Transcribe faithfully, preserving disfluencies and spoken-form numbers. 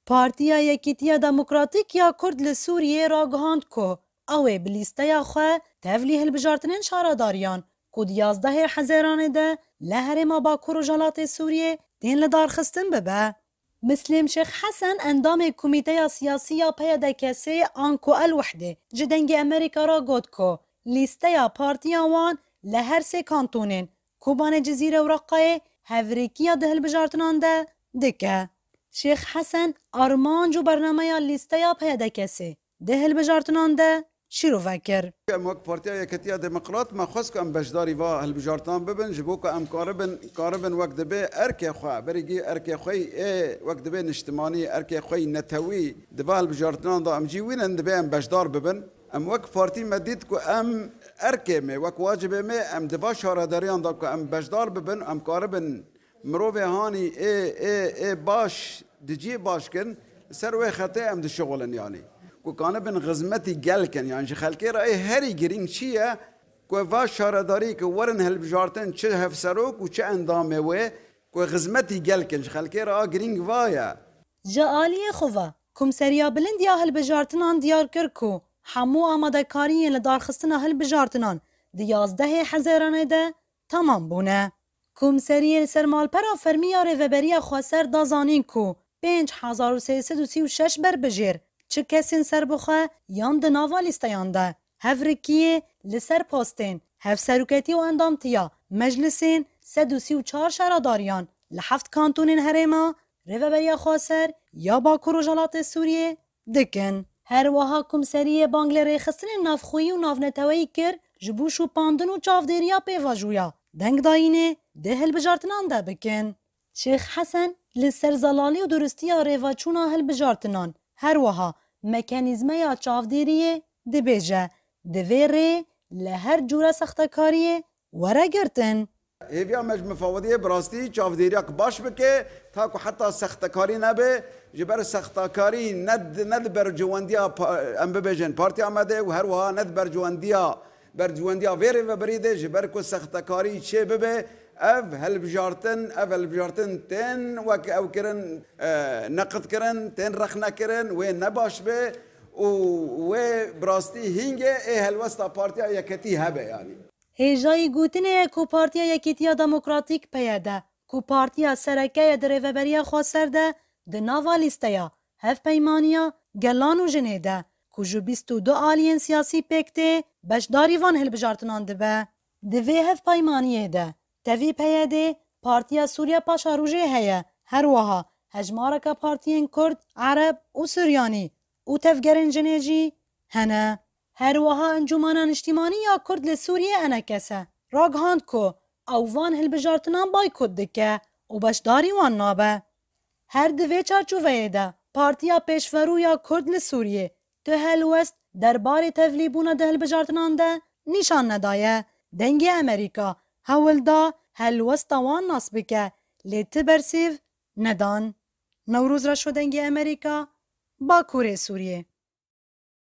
پارتیا یکیتیا دموکراتیک یا کرد لسوریه را گهاند که اوه بلیسته خو تفلی هلبجارتنین شارداریان کود یازده حزیرانه ده لهر ما با کروجالات سوریه دین لدار خستن ببه. مسلم شیخ حسن اندام کمیته سیاسی پیاده کسی آنکو الوحده جدنگ امریکا را گود که لیسته پارتیا وان لهر سه کانتونین کوبان جزیره و رقای هفریکیا ده هلبجارتنان ده دکه. شیخ حسن آرمان جو برنامه لیسته پیاده کسی ده هلبجارتنان ده شروع فکر. ام وقت پارتیا یکیتیا دموکرات ما خواست که ام بشداری و هلبجارتان ببن جبو که ام کاربن کاربن وقت دبه ارک خوا برگی ارک خوی ای وقت دبه نشتمانی ارک خوی نتوی دبه هلبجارتان دا ام جیوین دبه ام بشدار ببن ام وقت پارتی مدید که ام ارک می وقت واجب می ام دبه شارداریان دا که ام بشدار ببن ام کاربن مروه هانی ای ای ای باش دجی باش کن سر و خطه ام دشغلن یعنی کو کانه بن غزمتی گل کن یعنی خلکی رای هری گرینگ چیه کو وا شارداری که ورن هلبجارتن چه هفسروک و چه اندامه و کو غزمتی گل کن خلکی را گرینگ وایا جالی خوفا کمسریا بلند یا هلبجارتنان دیار کر کو همو آماده کاری لدار خستن هلبجارتنان دیازده حزیرانه ده تمام بونه. کمسری سرمال پرا فرمیا ریوبریا خواسر دازانین کو پنج هزار و سیصد و سی و شش بر بجیر چه کسین سر بخواه یان ده ناوا لیستیان ده هفرکیه لسر پاستین هف سروکتی و اندامتیا مجلسین سد و سی و چار شراداریان لحفت کانتونین هریما ریوبریا خواسر یا با کروجالات سوریه دکن. هر وها کمسری بانگل ریخستن نافخویی و نافنتوایی کر جبوش و پاندن و چافدیریا پیواجویا دنگ داینه ده هلبجارتنان ده بکن. شیخ حسن لسر زلالی و درستی ریواچونا هلبجارتنان هر وها مکانیزمه یا چافدیریه ده بیجه ده ویره لهر جوره سختکاریه وره گرتن. هیویا مج مفاوضیه براستی چافدیریا که باش بکه تا که حتی سختکاری نبه جبر سختکاری ند ند بر جواندیا ام ببیجن پارتی آمده و هر وها ند بر جواندیا بر جواندیا ویره و بریده جبر که سختکاری چه ببه اف هلبجارتن اف هلبجارتن تن وك او كرن نقد كرن تن رخنا كرن وين نباش به و براستي هينجه اي هلوستا بارتيا يكتي هبه يعني هجای گوتنه کو پارتیا یکیتیا دموکراتیک پیاده کو پارتیا سرکه دریوبریا خواستر ده ده ناوا لیستیا هف پیمانیا گلان و جنیده کو جو بیست و دو آلین سیاسی پکته بشداری وان هلبجارتنان ده به دوی هف پیمانیه ده توی پیاده پارتیا سوریا پاشا روژه هیا هر وها هجمارک پارتیین کرد عرب و سوریانی و تفگرین جنیجی هنه هر وها انجمانان اجتماعی یا کرد لسوریه انکسه راگهاند که اووان هلبجارتنان بایکود دکه و بشداری وان نابه هر دوی چارچوبه ده پارتیا پیشورو یا کرد لسوریه تو هلوست درباره تفلیبون ده هلبجارتنان ده نشان ندایه دنگ امریکا هول دا هلوست وان نصب که لیت برسیو ندان. نوروز را شدنگ امریکا با کوره سوریه